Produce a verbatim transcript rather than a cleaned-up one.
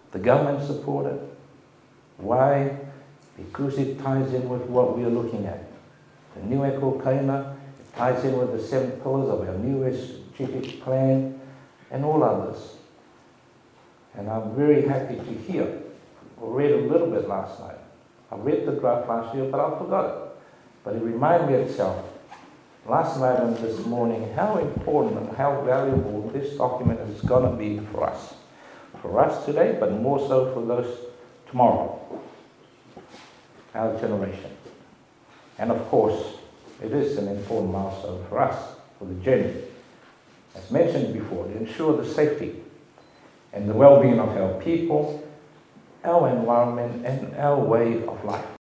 The government support it. Why? Because it ties in with what we are looking at. The new Eko Kaina, it ties in with the seven pillars of our new strategic plan and all others. And I'm very happy to hear. I read a little bit last night. I read the draft last year, but I forgot it. But it reminded me itself, last night and this morning, how important and how valuable this document is going to be for us. For us today, but more so for those tomorrow, our generation. And of course, it is an important milestone for us, for the journey. As mentioned before, to ensure the safety and the well-being of our people, our environment, and our way of life.